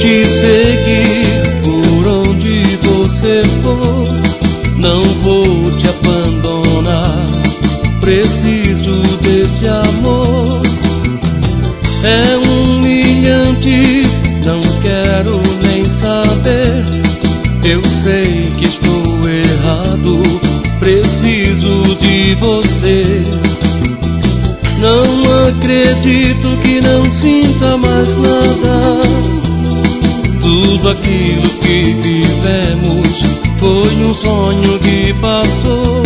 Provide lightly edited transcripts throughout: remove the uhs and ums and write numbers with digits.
te seguir por onde você for, não vou te abandonar. Preciso desse amor. É humilhante, não quero nem saber. Eu sei que estou errado, preciso de você. Não acredito que não sinta mais nada. Tudo aquilo que vivemos foi um sonho que passou.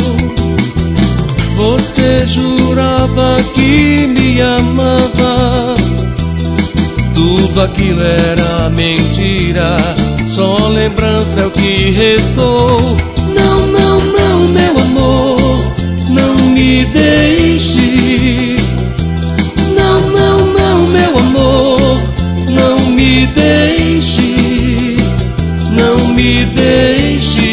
Você jurava que me amava, tudo aquilo era mentira, só lembrança é o que restou. Não, não, não, meu amor, não me deixe. Não, não, não, meu amor, não me deixe. Não me deixe.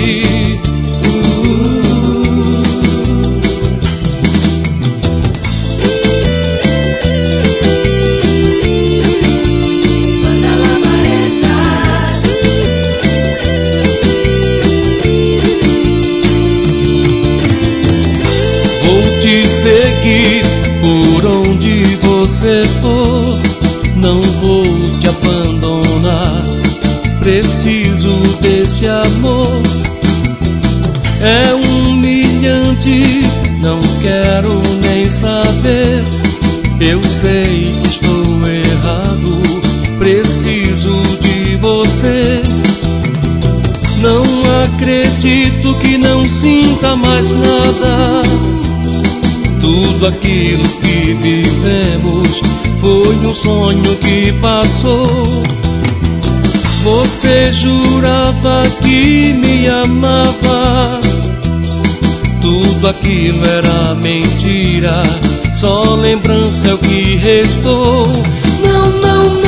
Te seguir por onde você for, não vou te abandonar. Preciso desse amor. É humilhante, não quero nem saber. Eu sei que estou errado, preciso de você. Não acredito que não sinta mais nada. Tudo aquilo que vivemos foi um sonho que passou. Você jurava que me amava, tudo aquilo era mentira, só lembrança é o que restou. Não, não,